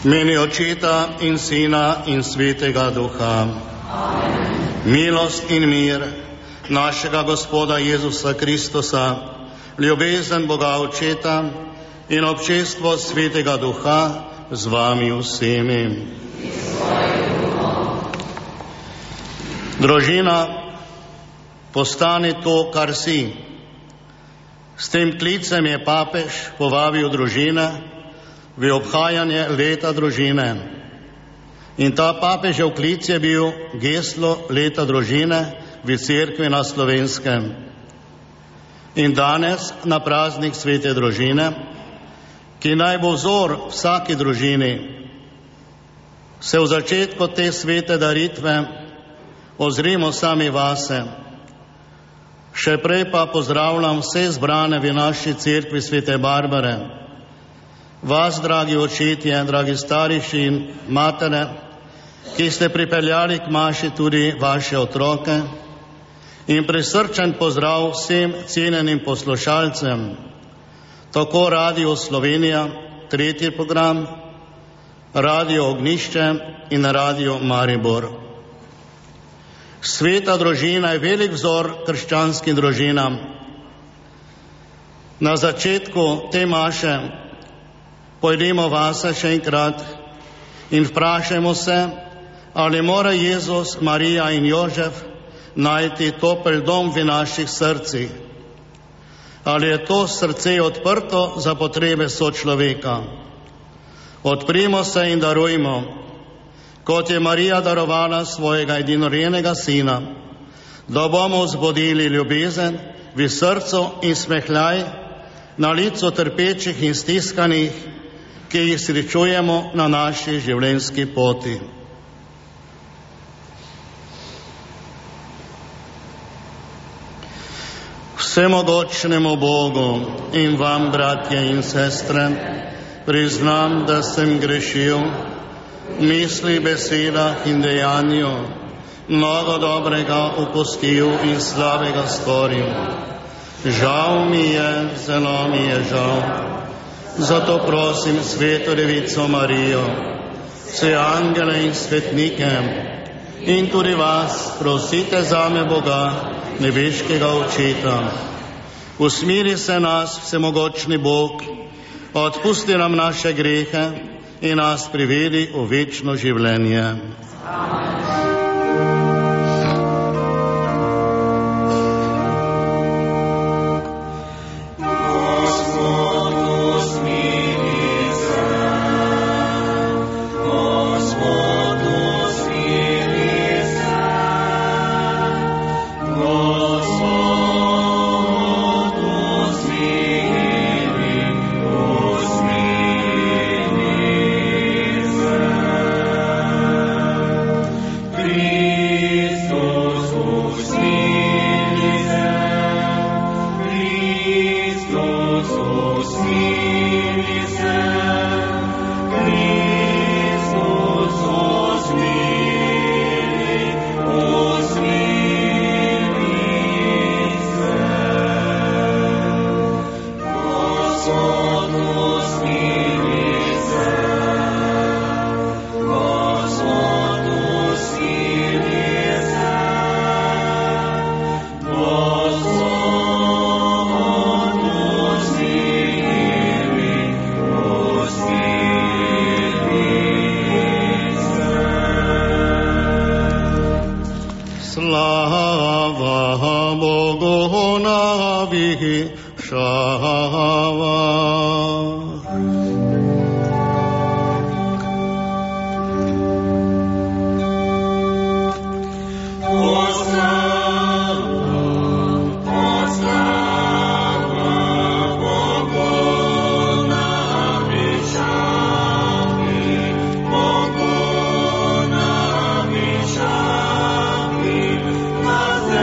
Meni Očeta in Sina in Svetega Duha. Amen. Milost in mir našega Gospoda Jezusa Kristusa, ljubezen Boga Očeta in občestvo Svetega Duha z vami vsemi. Družina, postani to, kar si. S tem klicem je papež povabil družine v obhajanje leta družine. In ta papežev klic je bil geslo leta družine v Cerkvi na Slovenskem. In danes, na praznik svete družine, ki naj bo vzor vsaki družini, se v začetku te svete daritve ozrimo sami vase. Še prej pa pozdravljam vse zbrane v naši cerkvi svete Barbare. Vas, dragi očetje, dragi starši in matere, ki ste pripeljali k maši tudi vaše otroke, in prisrčen pozdrav vsem cenjenim poslušalcem, tako Radio Slovenija, 3. program, Radio Ognjišče in Radio Maribor. Sveta družina je velik vzor krščanskim družinam. Na začetku te maše pojdimo vase še enkrat in vprašajmo se, ali mora Jezus, Marija in Jožef najti topel dom v naših srcih. Ali je to srce odprto za potrebe sočloveka? Odprimo se in darujmo, kot je Marija darovala svojega edinorojenega sina, da bomo vzbudili ljubezen v srcu in smehljaj na licu trpečih in stiskanih, ki jih srečujemo na naši življenjski poti. Vsemogočnemu Bogu in vam, bratje in sestre, priznam, da sem grešil v misli, besedah in dejanju, mnogo dobrega upustil in slabega storil. Žal mi je, zelo mi je žal. Zato prosim Sveto Devico Marijo, vse angele in svetnike in tudi vas, prosite zame Boga, nebeškega Očeta. Usmiri se nas, vsemogočni Bog, odpusti nam naše grehe in nas privedi v večno življenje. Amen.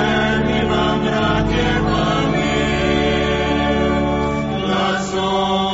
Song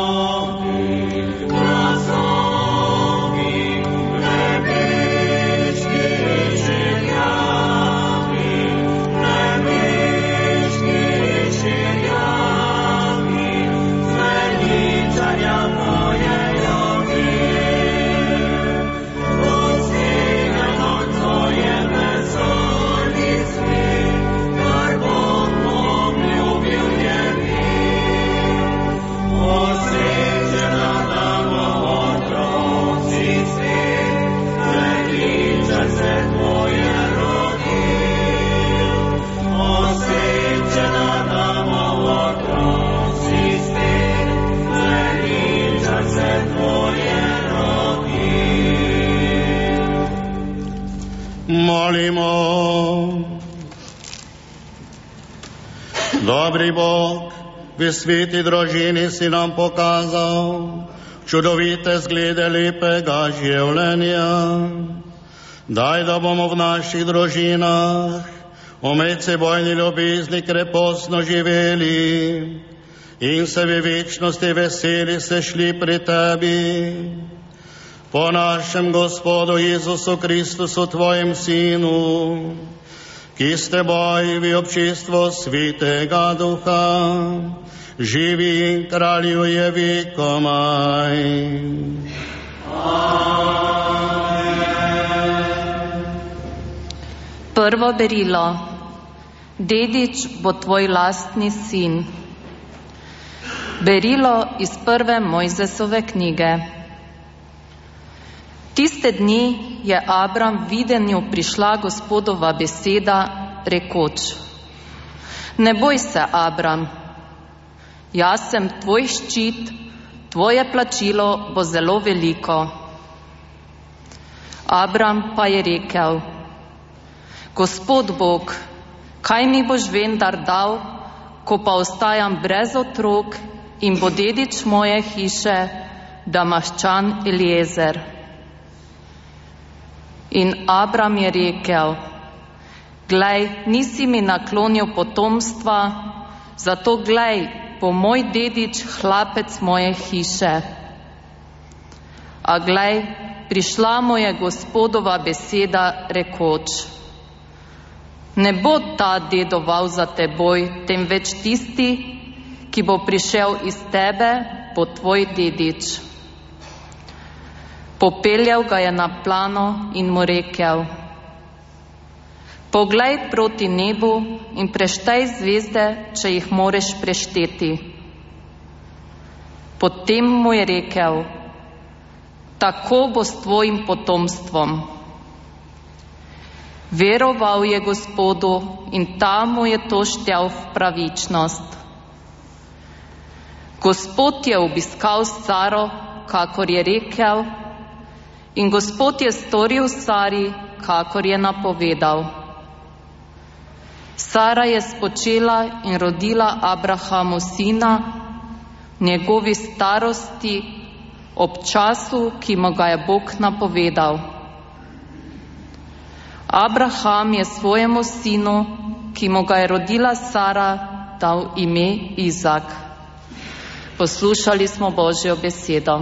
Dobri Bog, v sveti družini si nam pokazal čudovite zglede lepega življenja. Daj, da bomo v naših družinah o medsebojni ljubezni krepostno živeli in se v večnosti veseli se šli pri tebi. Po našem Gospodu Jezusu Kristusu, tvojem Sinu, ki s teboj v občestvu Svetega Duha živi in kraljuje vekomaj. Prvo berilo. Dedič bo tvoj lastni sin. Berilo iz prve Mojzesove knjige. Tiste dni je Abram v videnju prišla Gospodova beseda, rekoč: Ne boj se, Abram, jaz sem tvoj ščit, tvoje plačilo bo zelo veliko. Abram pa je rekel: Gospod Bog, kaj mi boš vendar dal, ko pa ostajam brez otrok in bo dedič moje hiše Damaščan Eliezer? In Abram je rekel: Glej, nisi mi naklonil potomstva, zato glej, bo moj dedič hlapec moje hiše. A glej, prišla mu je Gospodova beseda, rekoč: Ne bo ta dedoval za teboj, temveč tisti, ki bo prišel iz tebe, bo tvoj dedič. Popeljal ga je na plano in mu rekel: Poglej proti nebu in preštej zvezde, če jih moreš prešteti. Potem mu je rekel: Tako bo s tvojim potomstvom. Veroval je Gospodu in ta mu je to štel v pravičnost. Gospod je obiskal Saro, kakor je rekel, in Gospod je storil Sari, kakor je napovedal. Sara je spočela in rodila Abrahamu sina, njegovi starosti, ob času, ki mu ga je Bog napovedal. Abraham je svojemu sinu, ki mu ga je rodila Sara, dal ime Izak. Poslušali smo Božjo besedo.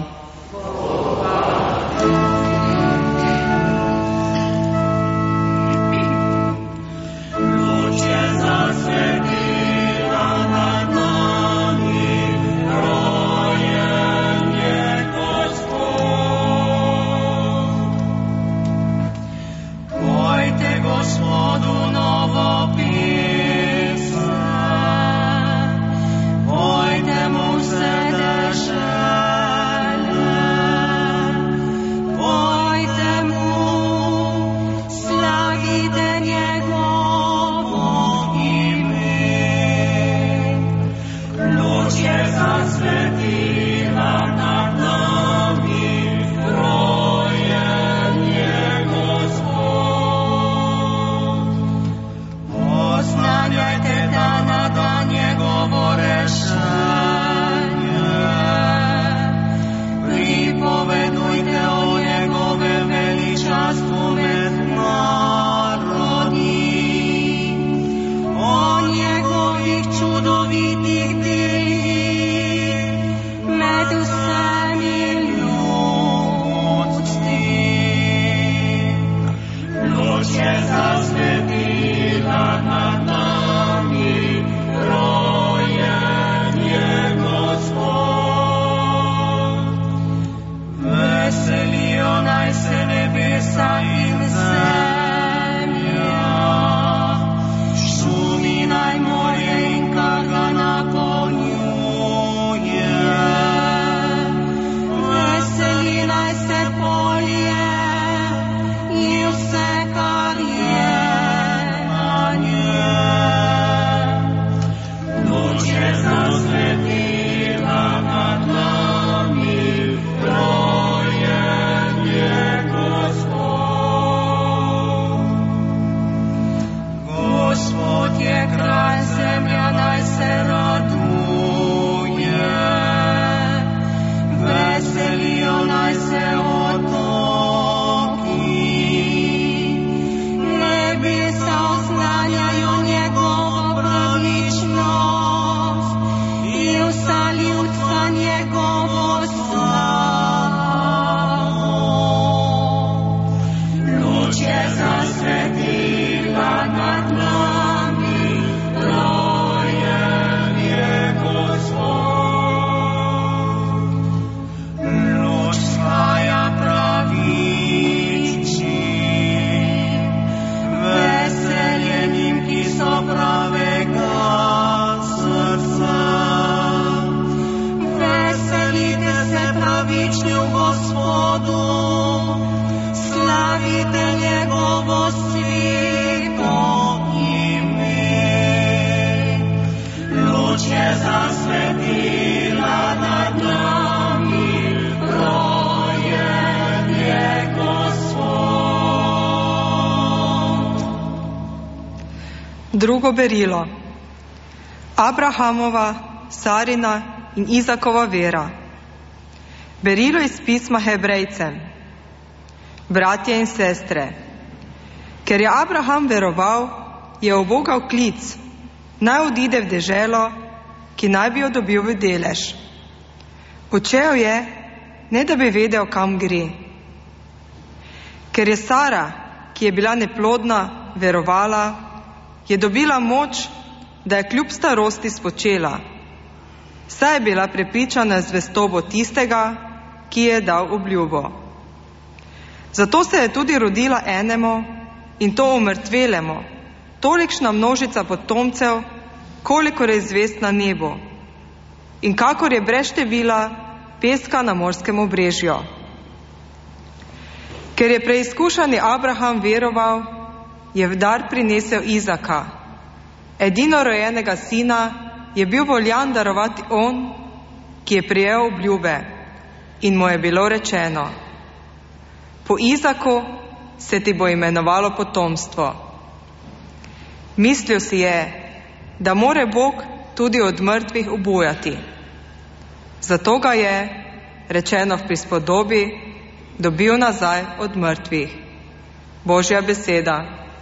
Zasvetila nad nami, rojenje Drugo berilo. Abrahamova, Sarina in Izakova vera. Berilo iz pisma Hebrejcem. Bratje in sestre, ker je Abraham veroval, je ubogal klic, naj odide v deželo, ki naj bi jo dobil v delež. Počel je, ne da bi vedel, kam gre. Ker je Sara, ki je bila neplodna, verovala, je dobila moč, da je kljub starosti spočela. Saj je bila prepričana zvestobo tistega, ki je dal obljubo. Zato se je tudi rodila enemu, in to umrtvelemu, tolikšna množica potomcev, kolikor je zvezd na nebu in kakor je brez števila peska na morskem obrežju. Ker je preizkušani Abraham veroval, je v dar prinesel Izaka. Edinorojenega sina je bil voljan darovati on, ki je prejel obljube, in mu je bilo rečeno: po Izaku se ti bo imenovalo potomstvo. Mislil si je, da more Bog tudi od mrtvih obujati. Zato ga je, rečeno v prispodobi, dobil nazaj od mrtvih. Božja beseda.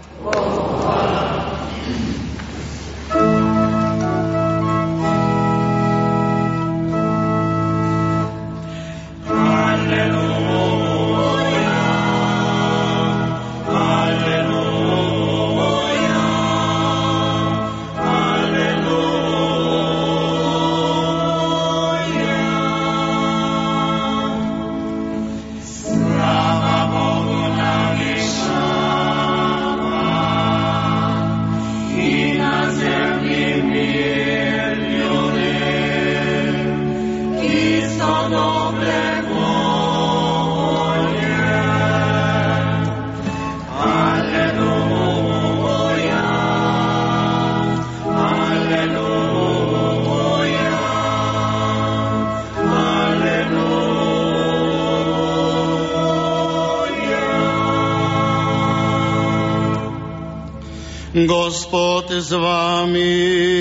Gospod z vami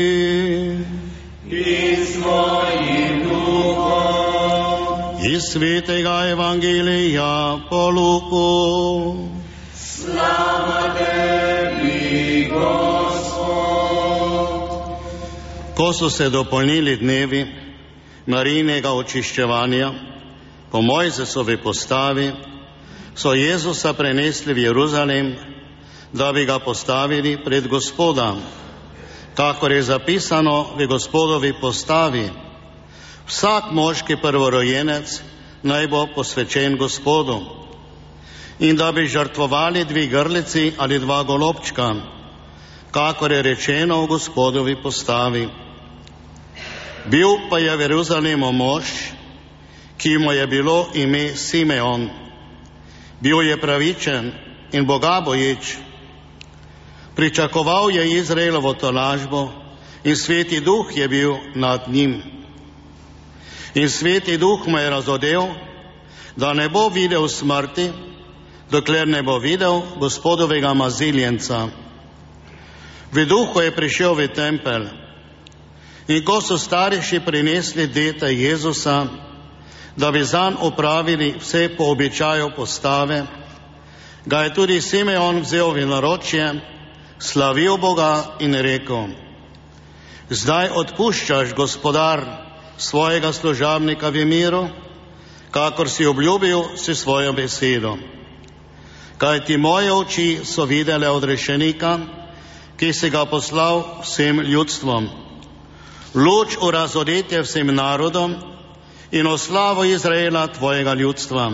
in s tvojim duhom. Iz svetega evangelija po Luku. Slava tebi, Gospod. Ko so se dopolnili dnevi Marijinega očiščevanja po Mojzesovi postavi, so Jezusa prenesli v Jeruzalem, da bi ga postavili pred Gospoda, kakor je zapisano v Gospodovi postavi: vsak moški prvorojenec naj bo posvečen Gospodu, in da bi žrtvovali 2 grlici ali 2 golobčka, kakor je rečeno v Gospodovi postavi. Bil pa je v Jeruzalemu mož, ki mu je bilo ime Simeon. Bil je pravičen in bogaboječ. Pričakoval je Izraelovo tolažbo in Sveti Duh je bil nad njim. In Sveti Duh mu je razodel, da ne bo videl smrti, dokler ne bo videl Gospodovega maziljenca. V duhu je prišel v tempelj, in ko so starejši prinesli dete Jezusa, da bi zanj opravili vse po običaju postave, ga je tudi Simeon vzel v naročje, slavil Boga in rekel: zdaj odpuščaš, Gospodar, svojega služabnika v miru, kakor si obljubil s svojo besedo. Kajti moje oči so videle odrešenika, ki si ga poslal vsem ljudstvom, luč urazodetje vsem narodom in oslavo Izraela tvojega ljudstva.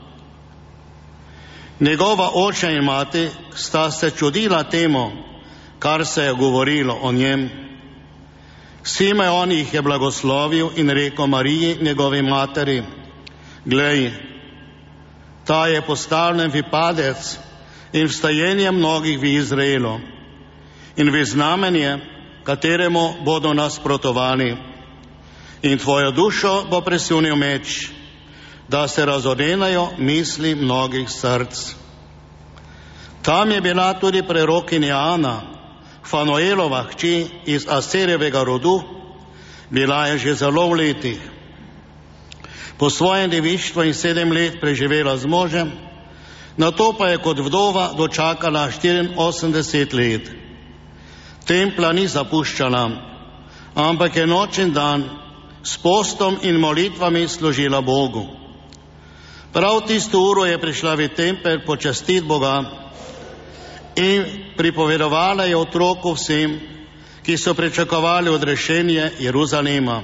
Njegova oče in mati sta se čudila temu, kar se je govorilo o njem. Simeon jih je blagoslovil in rekel Mariji, njegovi materi: glej, ta je postavljen v padec in vstajenje mnogih v Izraelu in v znamenje, kateremu bodo nasprotovali. In tvojo dušo bo presunil meč, da se razodenajo misli mnogih src. Tam je bila tudi prerokinja Ana, Fanuelova hči iz Aserjevega rodu, bila je že zelo v letih. Po svojem devištvu in 7 let preživela z možem, nato pa je kot vdova dočakala 84 let. Templa ni zapuščala, ampak je noč in dan s postom in molitvami služila Bogu. Prav tisto uro je prišla v tempelj počastiti Boga in pripovedovala je otroku vsem, ki so pričakovali odrešenje Jeruzalema.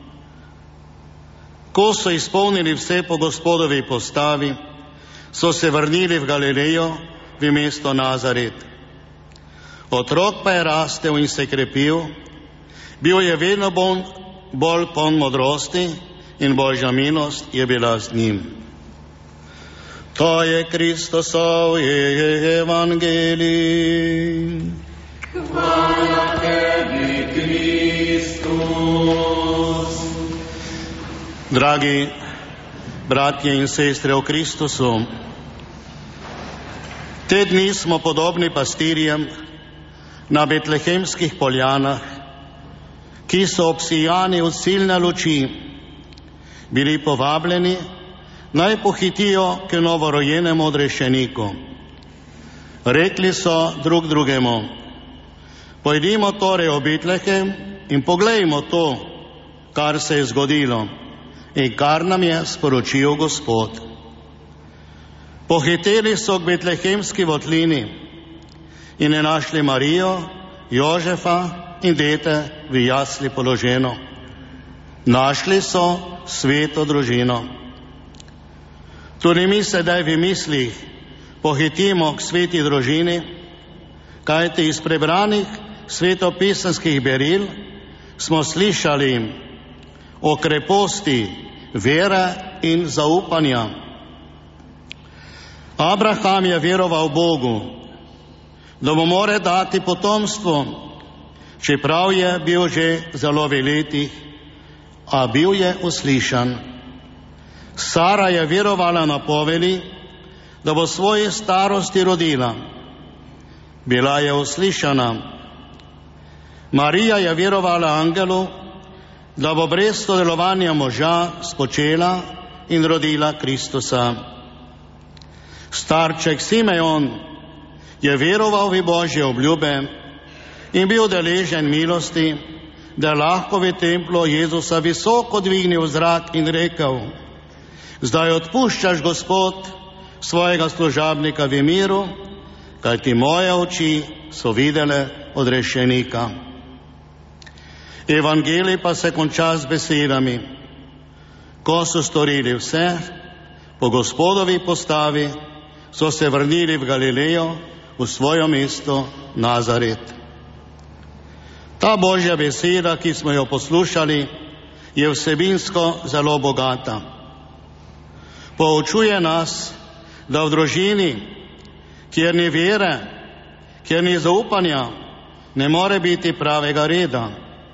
Ko so izpolnili vse po Gospodovi postavi, so se vrnili v Galilejo, v mesto Nazaret. Otrok pa je rastel in se krepil, bil je vedno bolj poln modrosti in Božja milost je bila z njim. To je Kristosov evangelij. Hvala tebi, Kristus. Dragi bratje in sestre v Kristusu, te dni smo podobni pastirjem na betlehemskih poljanah, ki so obsijani od silne luči, bili povabljeni, naj pohitijo k novorojenemu odrešeniku. Rekli so drug drugemu: pojdimo torej v Betlehem in poglejmo to, kar se je zgodilo in kar nam je sporočil Gospod. Pohiteli so k betlehemski votlini in je našli Marijo, Jožefa in dete v jasli položeno. Našli so sveto družino. Tudi mi sedaj v mislih pohitimo k sveti družini, kajti iz prebranih svetopisanskih beril smo slišali o kreposti vere in zaupanja. Abraham je veroval Bogu, da mu more dati potomstvo, čeprav je bil že zelo v letih, a bil je uslišan. Sara je verovala napovedi, da bo svoje starosti rodila. Bila je uslišana. Marija je verovala angelu, da bo brez sodelovanja moža spočela in rodila Kristusa. Starček Simeon je veroval v Božje obljube in bil deležen milosti, da je lahko v templu Jezusa visoko dvignil v zrak in rekel: zdaj odpuščaš, Gospod, svojega služabnika v miru, kajti moje oči so videle odrešenika. Evangelij pa se konča z besedami: ko so storili vse po Gospodovi postavi, so se vrnili v Galilejo, v svoje mesto Nazaret. Ta Božja beseda, ki smo jo poslušali, je vsebinsko zelo bogata. Poučuje nas, da v družini, kjer ni vere, kjer ni zaupanja, ne more biti pravega reda.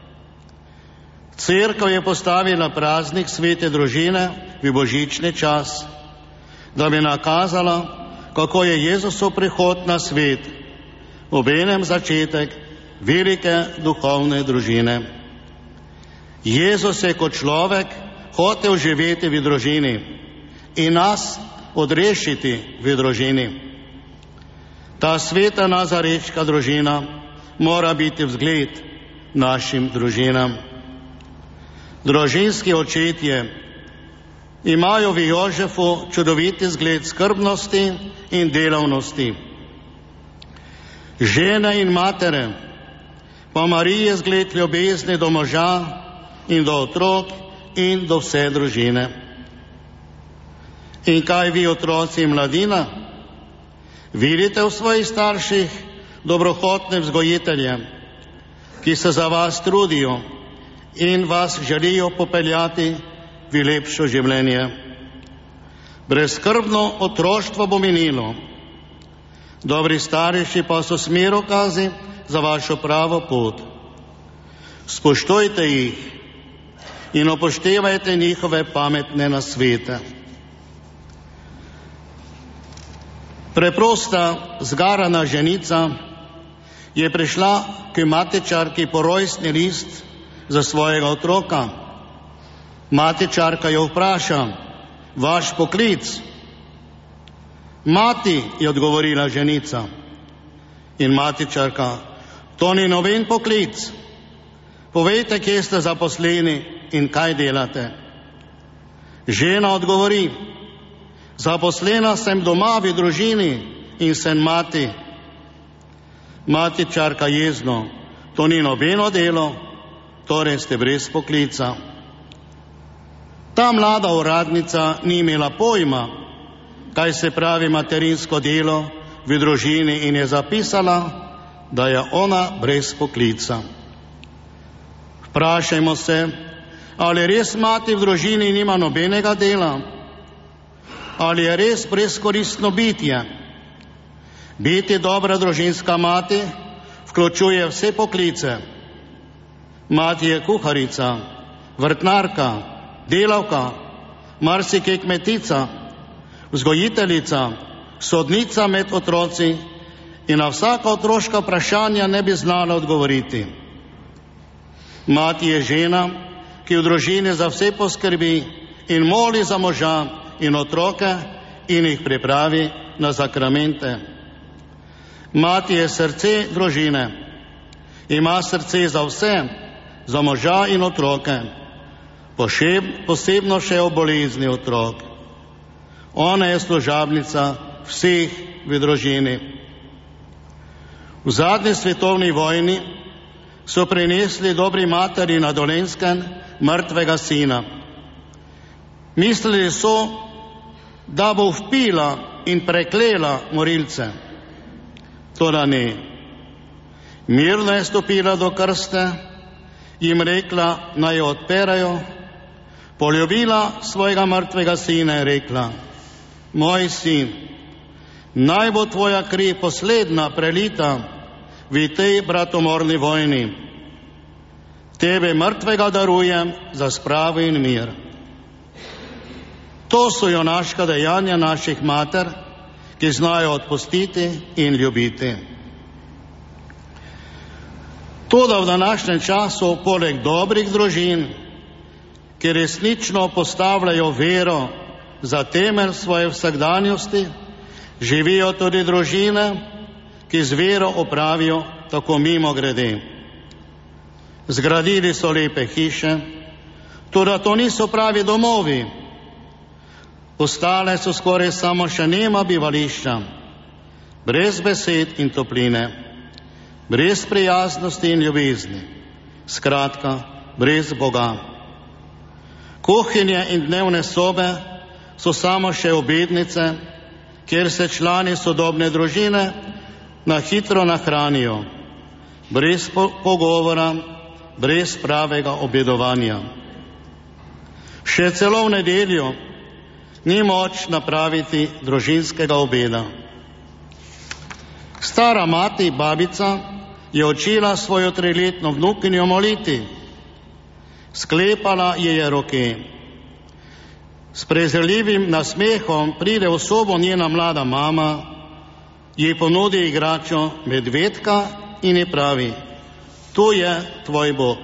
Cerkev je postavila praznik svete družine v božični čas, da bi nakazala, kako je Jezusov prihod na svet, obenem začetek velike duhovne družine. Jezus je kot človek hotel živeti v družini in nas odrešiti v družini. Ta sveta nazarečka družina mora biti vzgled našim družinam. Družinski očetje imajo v Jožefu čudoviti zgled skrbnosti in delavnosti. Žene in matere pa Marije zgled ljubezni do moža in do otrok in do vse družine. In kaj vi, otroci in mladina? Vidite v svojih starših dobrohotne vzgojitelje, ki se za vas trudijo in vas želijo popeljati v lepše življenje. Brezskrbno otroštvo bo minilo, dobri starši pa so smerokazi za vašo pravo pot. Spoštujte jih in upoštevajte njihove pametne nasvete. Preprosta, zgarana ženica, je prišla k matičarki po rojstni list za svojega otroka. Matičarka jo vpraša: vaš poklic? Mati, je odgovorila ženica. In matičarka: to ni noben poklic. Povejte, kje ste zaposleni in kaj delate. Žena odgovori: zaposlena sem doma v družini in sem mati. Matičarka jezno: to ni nobeno delo, torej ste brez poklica. Ta mlada uradnica ni imela pojma, kaj se pravi materinsko delo v družini, in je zapisala, da je ona brez poklica. Vprašajmo se, ali res mati v družini nima nobenega dela, ali je res brezkoristno bitje. Biti dobra družinska mati vključuje vse poklice. Mati je kuharica, vrtnarka, delavka, marsikaj kmetica, vzgojiteljica, sodnica med otroci in na vsaka otroška vprašanja ne bi znala odgovoriti. Mati je žena, ki v družini za vse poskrbi in moli za moža in otroke in jih pripravi na sakramente. Mati je srce družine, ima srce za vse, za moža in otroke, posebno še o bolezni otrok. Ona je služabnica vseh v družini. V zadnji svetovni vojni so prinesli dobri materi na Dolenjskem mrtvega sina. Mislili so, da bo vpila in preklela morilce. Toda ne. Mirno je stopila do krste, jim rekla, naj jo odperajo, poljubila svojega mrtvega sina in rekla: moj sin, naj bo tvoja kri poslednja prelita v tej bratomorni vojni. Tebe mrtvega darujem za spravo in mir. To so junaška dejanja naših mater, ki znajo odpustiti in ljubiti. Toda v današnjem času, poleg dobrih družin, ki resnično postavljajo vero za temelj svoje vsakdanjosti, živijo tudi družine, ki z vero opravijo tako mimogrede. Zgradili so lepe hiše, toda to niso pravi domovi. Ostale so skoraj samo še nema bivališča, brez besed in topline, brez prijaznosti in ljubezni, skratka, brez Boga. Kuhinje in dnevne sobe so samo še obednice, kjer se člani sodobne družine na hitro nahranijo, brez pogovora, brez pravega obedovanja. Še celo v nedeljo ni moč napraviti družinskega obeda. Stara mati, babica, je učila svojo 3-letno vnukinjo moliti. Sklepala je roke. S prezirljivim nasmehom pride v sobo njena mlada mama, ji ponudi igračo medvedka in ji pravi: tu je tvoj Bog.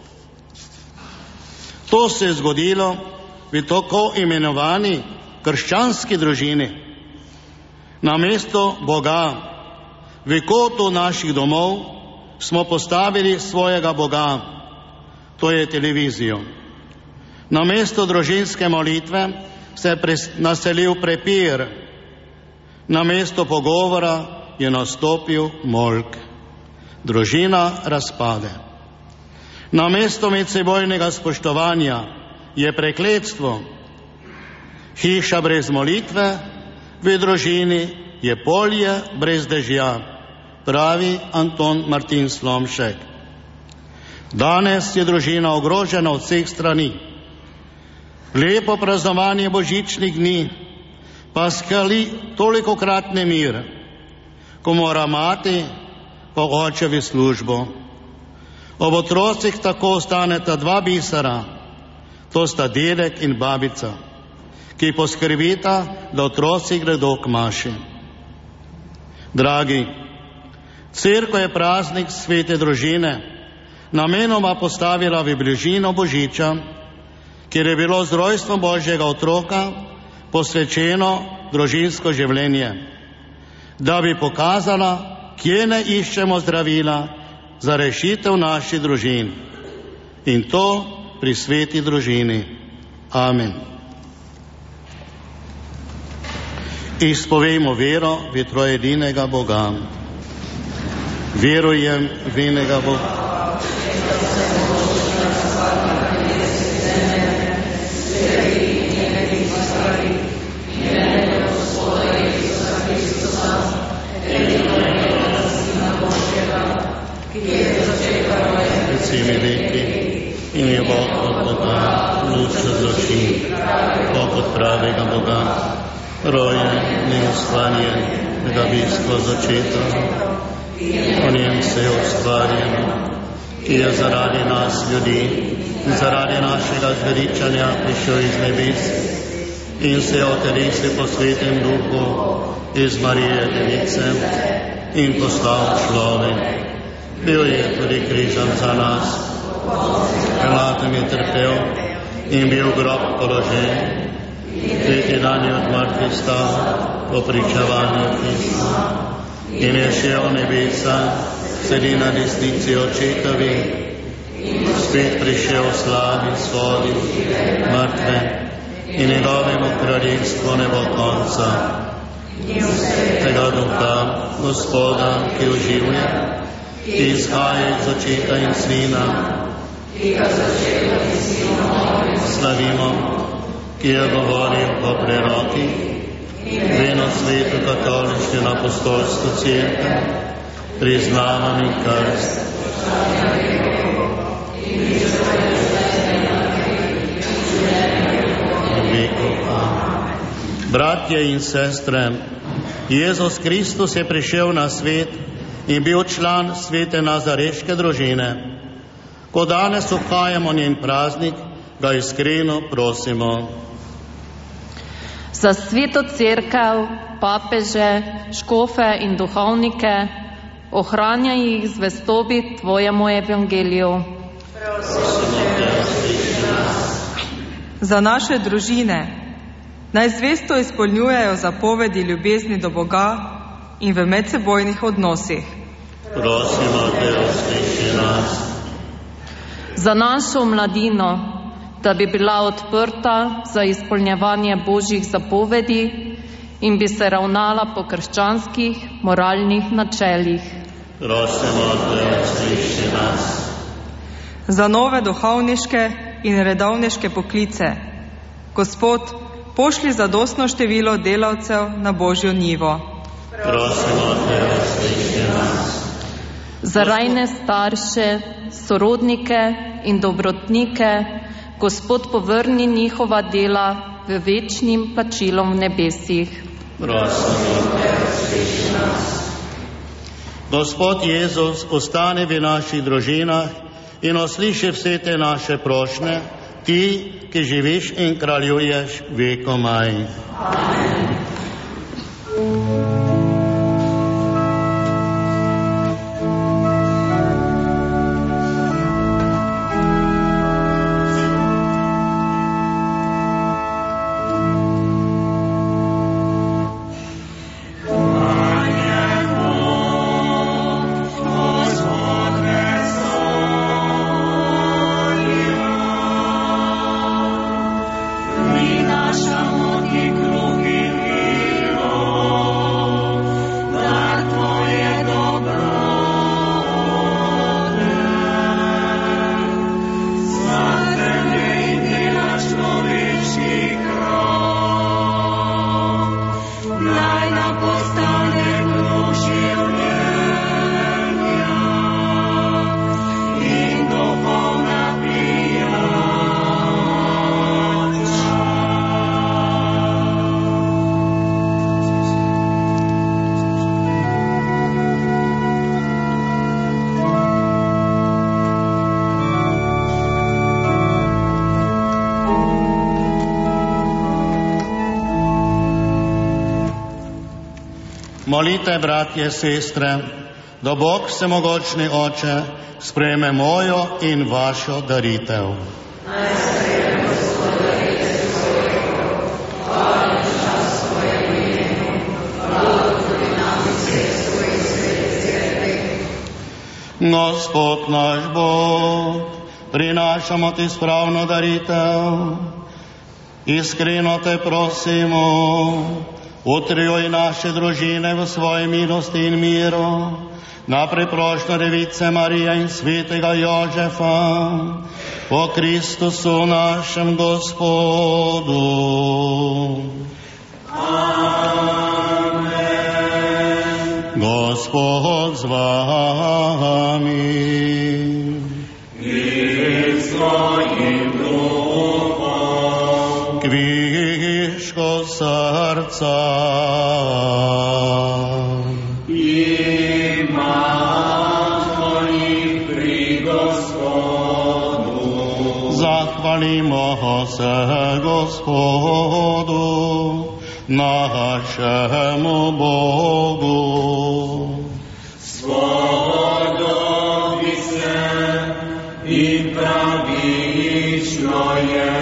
To se je zgodilo v tako imenovani krščanski družini. Namesto Boga v kotu naših domov smo postavili svojega Boga, to je televizijo. Namesto družinske molitve se je naselil prepir, namesto pogovora je nastopil molk. Družina razpade. Namesto medsebojnega spoštovanja je prekletstvo. Hiša brez molitve v družini je polje brez dežja, pravi Anton Martin Slomšek. Danes je družina ogrožena od vseh strani. Lepo praznovanje božičnih dni pa skali tolikokrat nemir, ko mora mati pa oče v službo. Ob otrocih tako ostaneta 2 bisera, to sta dedek in babica, ki poskrbita, da otroci gredo k maši. Dragi, Cerkev je praznik svete družine namenoma postavila v bližino Božiča, kjer je bilo z rojstvom Božjega otroka posvečeno družinsko življenje, da bi pokazala, kje ne iščemo zdravila za rešitev naših družin. In to pri sveti družini. Amen. Izpovejmo vero v trojedinega Boga. Verujem v enega Boga. Vsemi veki in je Bog od Boga, luč od luči, Bog od pravega Boga, rojen, neustvarjen, da bistvo začeto, o njem se je ustvarjeno, ki je zaradi nas ljudi, zaradi našega zveličanja prišel iz nebes in se je oterisel po svetem duhu iz Marije Device in postal človek. Bil je tudi križan za nas, Pilatom je trpel in bil grob položen, tretji dan je od mrtvih stal po pričevanju pisma in je šel v nebesa, sedi na desnici očetovi, spet prišel v slavi svodi mrtve in njegovemu kraljestvu ne bo konca. Tega duha Gospoda, ki oživlja, ki izhaja iz očeta in sina, slavimo, ki je govoril po preroki, veno svetu katoliško in apostolsko cerkev, priznavam in krst. Bratje in sestre, Jezus Kristus je prišel na svet in bil član svete nazareške družine. Ko danes obhajamo njen praznik, ga iskreno prosimo. Za sveto cerkev, papeže, škofe in duhovnike, ohranjaj jih zvestobi tvojemu evangeliju. Za naše družine naj zvesto izpolnjujejo zapovedi ljubezni do Boga in v medsebojnih odnosih. Prosimo te, usliši nas. Za našo mladino, da bi bila odprta za izpolnjevanje Božjih zapovedi in bi se ravnala po krščanskih moralnih načelih. Prosimo te, usliši nas. Za nove duhovniške in redovniške poklice, Gospod, pošlji zadostno število delavcev na Božjo njivo. Prosimo te, usliši nas. Za rajne starše, sorodnike in dobrotnike, Gospod, povrni njihova dela v večnim plačilom v nebesih. Prosimo te, usliši nas. Gospod Jezus, ostani v naših družinah in usliši vse te naše prošnje, ti, ki živiš in kraljuješ vekomaj. Amen. Molite, bratje, sestre, da Bog vsemogočni Oče sprejme mojo in vašo daritev. Gospod naš Bog, prinašamo ti spravno daritev, iskreno te prosimo, utrjuj naše družine v svoji milosti in miru, na preprošno Device Marije in svetega Jožefa, po Kristusu našem Gospodu. Gospod z vami. In s tvojim duhom. Kviško srca. Imaš pri Gospodu. Zahvalimo se Gospodu, našemu Bogu. Spodobi se in pravično je.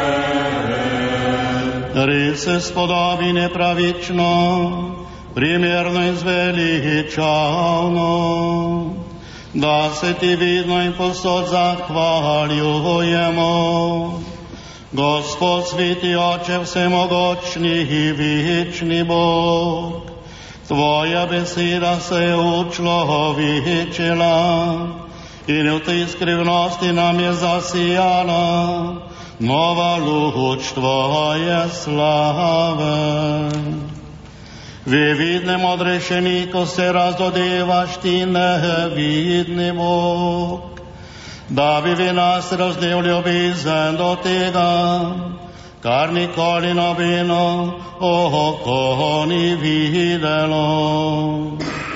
Res se spodobi nepravično, primerno in zveličavno, da se ti vidno in posod zahvaljujemo. Gospod sveti Oče vsemogočni in večni Bog, tvoja beseda se je učlovičila in v tej skrivnosti nam je zasijala nova luč tvoje slave. V vidnem odrešeniku se razodevaš ti nevidni Bog, da bi v nas razdev ljubezen do tega, kar nikoli nobeno oko ni videlo.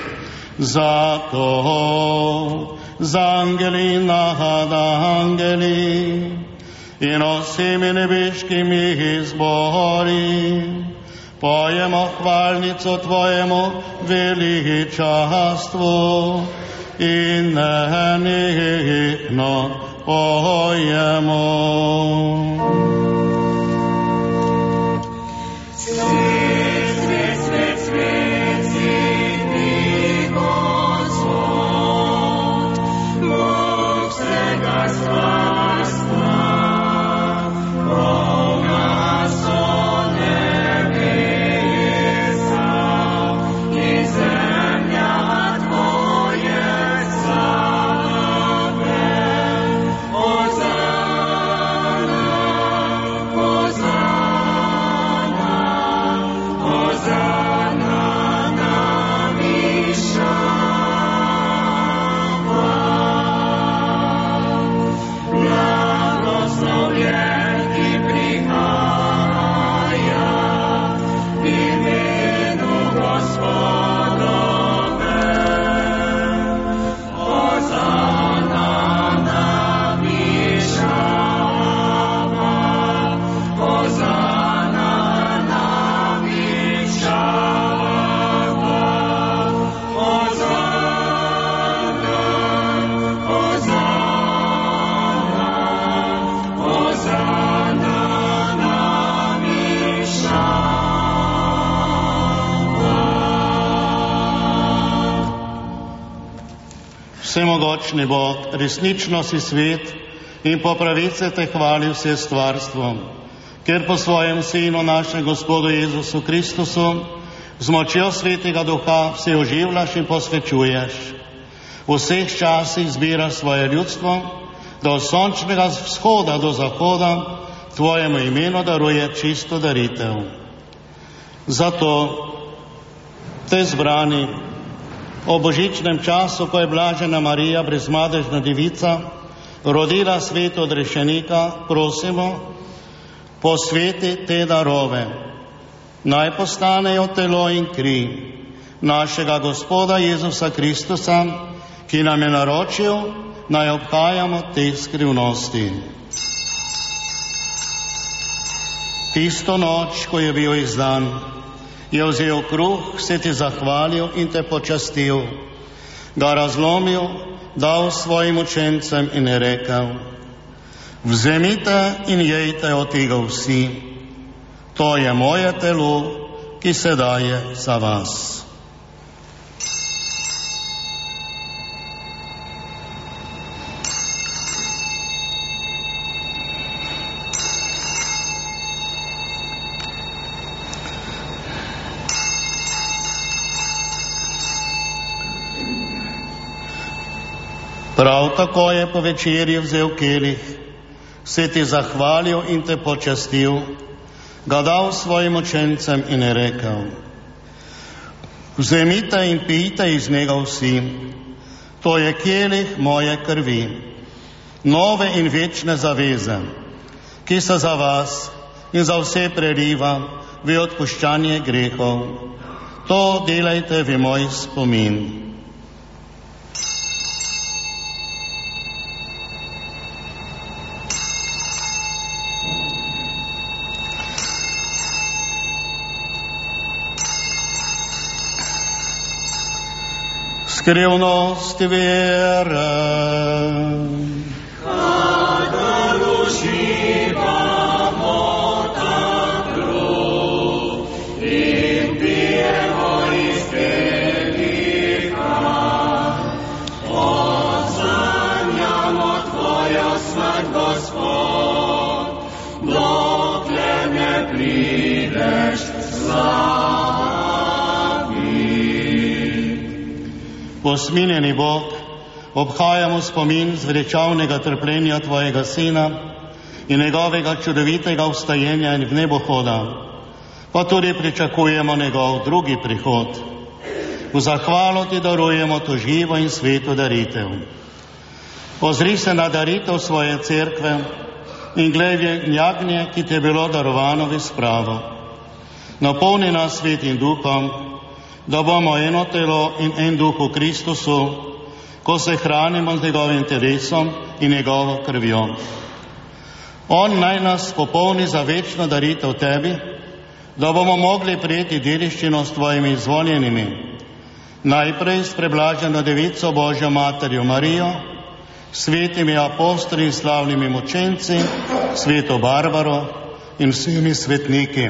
Zato z angeli nad angeli in vsemi nebeškimi zbori pojemo hvalnico tvojemu veličastvu in nenehno pojemo. Vsemogočni Bog, resnično si svet in po pravice te hvali vse stvarstvo, ker po svojem Sinu, našem Gospodu Jezusu Kristusu, z močjo Svetega Duha vse oživljaš in posvečuješ. V vseh časih zbiraš svoje ljudstvo, da od sončnega vzhoda do zahoda tvojemu imenu daruje čisto daritev. Zato te zbrani o božičnem času, ko je blažena Marija, brezmadežna devica, rodila sveto odrešenika, prosimo, posveti te darove. Naj postanejo telo in kri našega Gospoda Jezusa Kristusa, ki nam je naročil, naj obhajamo te skrivnosti. Tisto noč, ko je bil izdan, je vzel kruh, se ti zahvalil in te počastil. ga razlomil, dal svojim učencem in je rekel: vzemite in jejte od tega vsi, to je moje telo, ki se daje za vas. Prav tako je po večerji vzel kelih, se ti zahvalil in te počastil, ga dal svojim učencem in je rekel: vzemite in pijte iz njega vsi, to je kelih moje krvi, nove in večne zaveze, ki se za vas in za vse preliva v odpuščanje grehov. To delajte v moj spomin. Skrivnost vere. Kadar uživamo ta kruh in pijemo iz kelika, odzvanjamo tvojo smrt, Gospod, dokler ne prideš slavi. Posmiljeni Bog, obhajamo spomin zveličavnega trpljenja tvojega Sina in njegovega čudovitega vstajenja in vnebohoda, pa tudi pričakujemo njegov drugi prihod. V zahvalo ti darujemo to živo in sveto daritev. Ozri se na daritev svoje cerkve in glej jagnje, ki ti je bilo darovano v spravo. Napolni nas svetim duhom, da bomo eno telo in en duh v Kristusu, ko se hranimo z njegovim telesom in njegovo krvjo. On naj nas popolni za večno daritev tebi, da bomo mogli prijeti dediščino s tvojimi izvoljenimi. Najprej s preblaženo devico Božjo materjo Marijo, svetimi apostoli in slavnimi mučenci, sveto Barbaro in vsemi svetniki.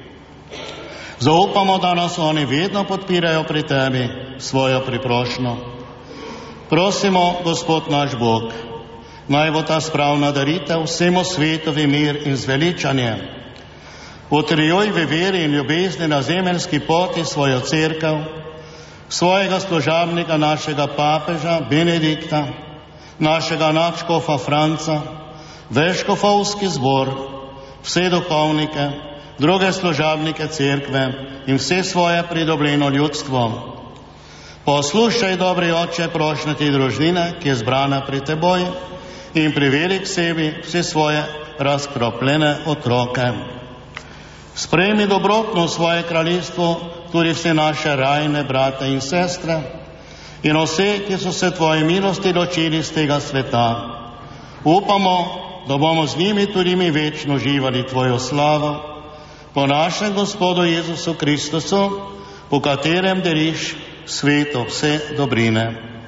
Zaupamo, da nas oni vedno podpirajo pri tebi svojo priprošnjo. Prosimo, Gospod naš Bog, naj bo ta spravna daritev vsemu svetu v mir in zveličanje. Utrjuj v veri in ljubezni na zemeljski poti svojo cerkev, svojega služabnika, našega papeža Benedikta, našega nadškofa Franca, veškofovski zbor, vse duhovnike, druge služabnike cerkve in vse svoje pridobljeno ljudstvo. Poslušaj, dobri Oče, prošnje te družine, ki je zbrana pri teboj, in priveli k sebi vse svoje razkropljene otroke. Sprejmi dobrotno v svoje kraljestvo tudi vse naše rajne brate in sestre in vse, ki so se tvoje milosti ločili z tega sveta. Upamo, da bomo z njimi tudi mi večno živali tvojo slavo, po našem Gospodu Jezusu Kristusu, po katerem deliš svetu vse dobrine.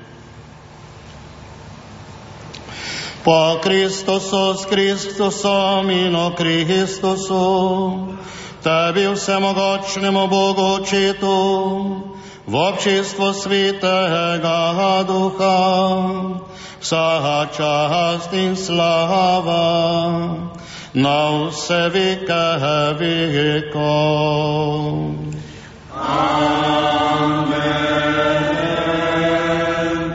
Po Kristusu, s Kristusom in o Kristusu, tebi vsemogočnemu Bogu Očetu, v občestvu Svetega Duha, vsa čast in slava, na vse veke vekov. Amen.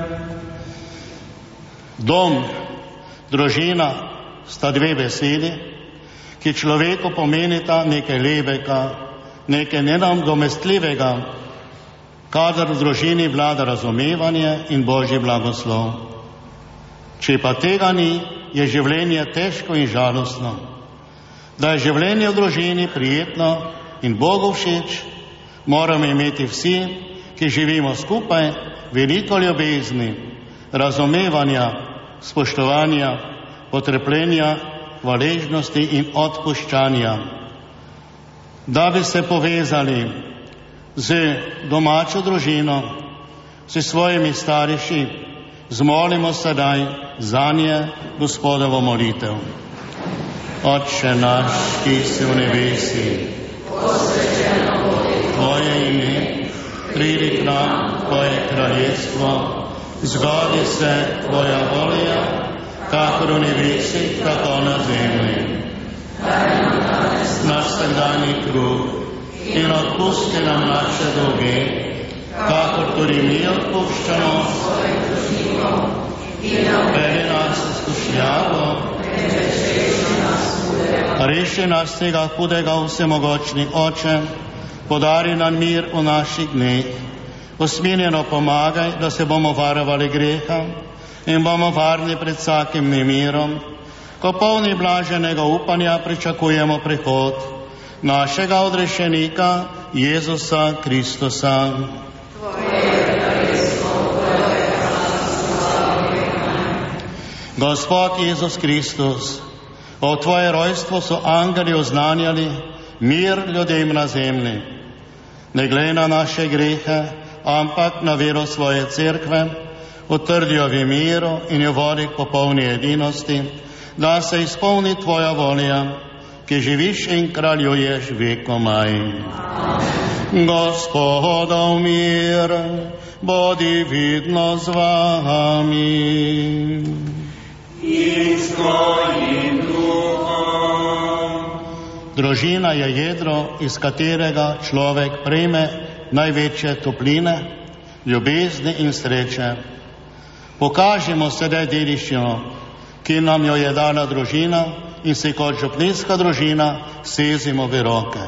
Dom, družina sta dve besedi, ki človeku pomenita nekaj lepega, nekaj nenadomestljivega, kadar v družini vlada razumevanje in Božji blagoslov. Če pa tega ni, je življenje težko in žalostno. Da je življenje v družini prijetno in Bogu všeč, moramo imeti vsi, ki živimo skupaj, veliko ljubezni, razumevanja, spoštovanja, potrpljenja, hvaležnosti in odpuščanja. Da bi se povezali z domačo družino, s svojimi starši, zmolimo sedaj zanje Gospodovo molitev. Otče naš, ki si v nebesi, posvečeno bodi Tvoje ime, pridi k nam Tvoje kraljestvo, zgodi se Tvoja volja, kakor v nebesih, tako na zemlji. Naš vsakdanji kruh in odpusti nam naše dolge, kakor tudi mi odpuščamo svojim dolžnikom, in ne uvedi nas v skušnjavo, reši nas tega hudega, vsemogočni Oče, podari nam mir v naših dneh, usmiljeno pomagaj, da se bomo varovali greha in bomo varni pred vsakim nemirom, ko polni blaženega upanja pričakujemo prihod našega odrešenika Jezusa Kristusa. Gospod Jezus Kristus, o Tvoje rojstvo so angeli oznanjali mir ljudem na zemlji. Ne glej na naše grehe, ampak na vero svoje cerkve, utrdijo v miru in jo vodi k popolni edinosti, da se izpolni Tvoja volja, ki živiš in kraljuješ vekomaj. Gospodov mir, bodi vidno z vami. In s tvojim duhom. Družina je jedro, iz katerega človek prejme največje topline, ljubezni in sreče. Pokažimo sedaj dediščino, ki nam jo je dala družina, in se kot župnijska družina sezimo v roke.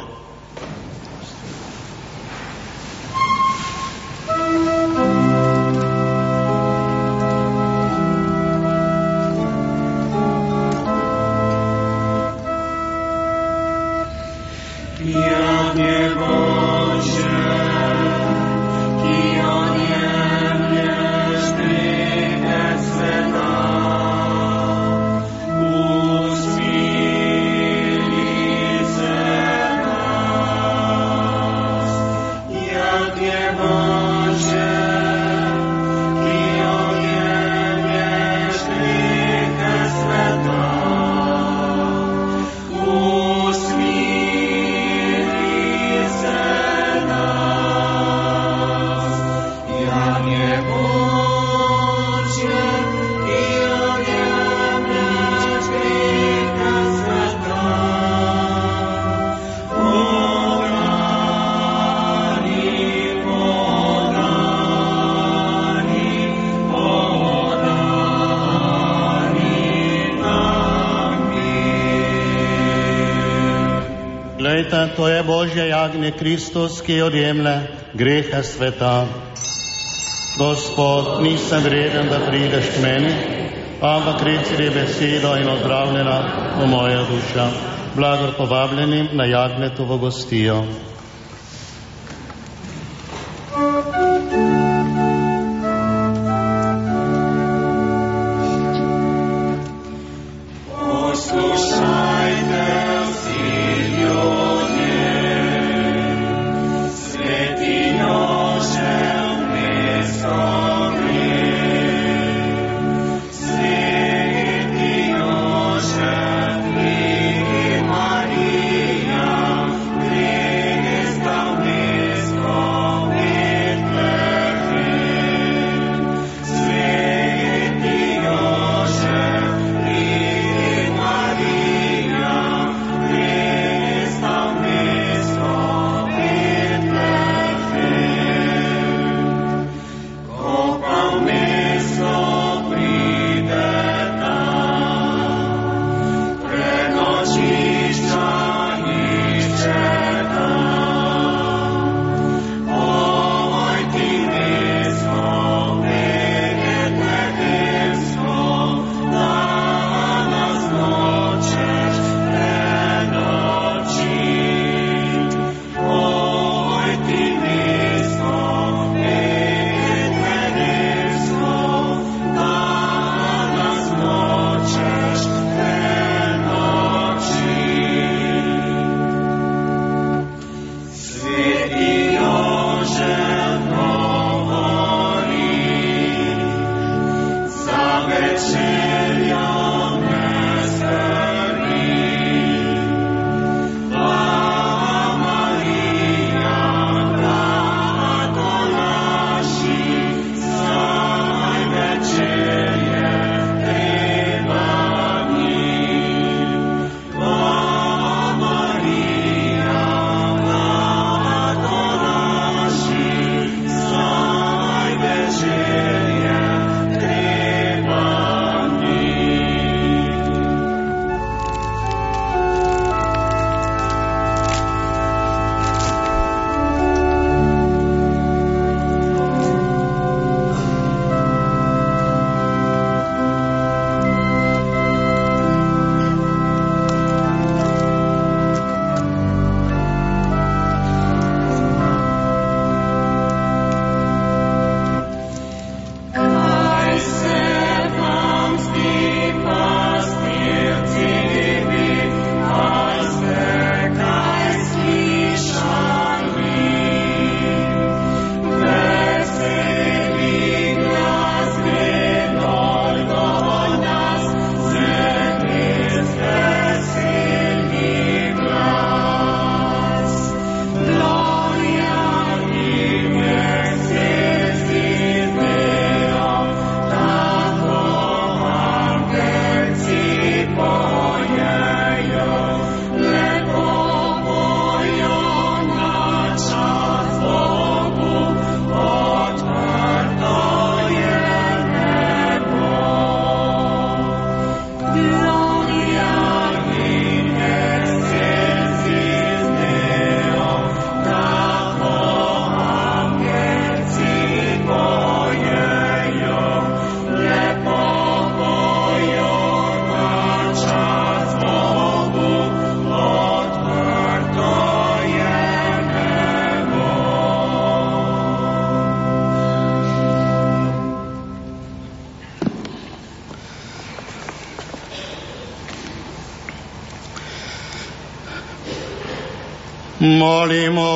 To je Božje jagnje Kristus, ki odjemlje grehe sveta. Gospod, nisem vreden, da prideš k meni, ampak reci besedo in ozdravljena bo moja duša. Blagor povabljenim na jagnjetovo gostijo. Molimo.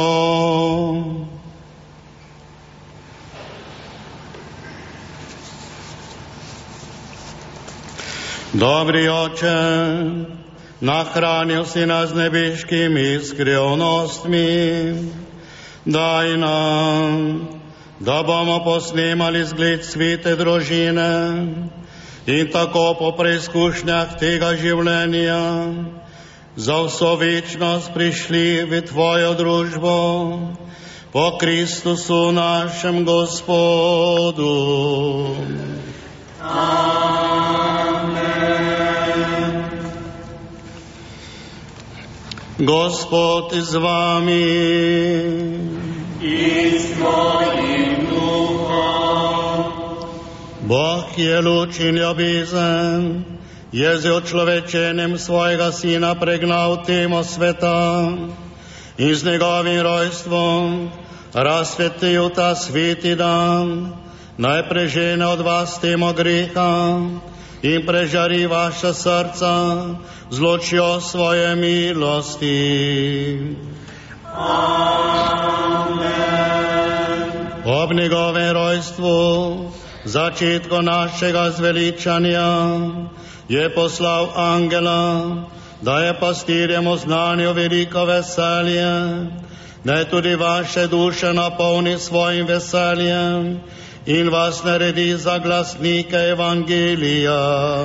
Dobri Oče, nahranil si nas nebeškimi skrivnostmi, daj nam, da bomo posnemali zgled svete družine in tako po preizkušnjah tega življenja za vso večnost prišli v Tvojo družbo po Kristusu našem Gospodu. Amen. Gospod z vami in s tvojim duhom. Boh je luč in ljubezen, je z očlovečenjem svojega Sina pregnal temo sveta in z njegovim rojstvom razsvetil ta sveti dan, naj prežene od vas temo greha in prežari vaša srca z lučjo svoje milosti. Amen. Ob njegovem rojstvu, začetku našega zveličanja, je poslal angela, da je pastirjem oznanil veliko veselje, naj tudi vaše duše napolni svojim veseljem in vas naredi za glasnike evangelija.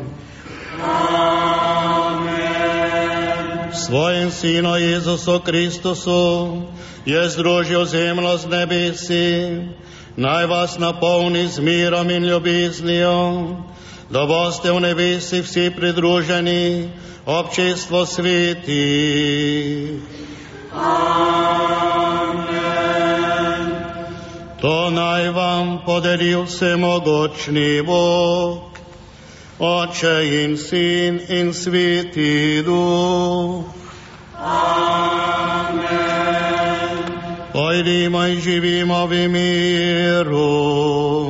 Amen. Svojim Sinu Jezusu Kristusu je združil zemljo z nebesi, naj vas napolni z mirom in ljubeznijo, da boste v nebesi vsi pridruženi občestvo svetih. Amen. To naj vam podeli vsemogočni Bog, Oče in Sin in Sveti Duh. Amen. Pojdimo in živimo v miru.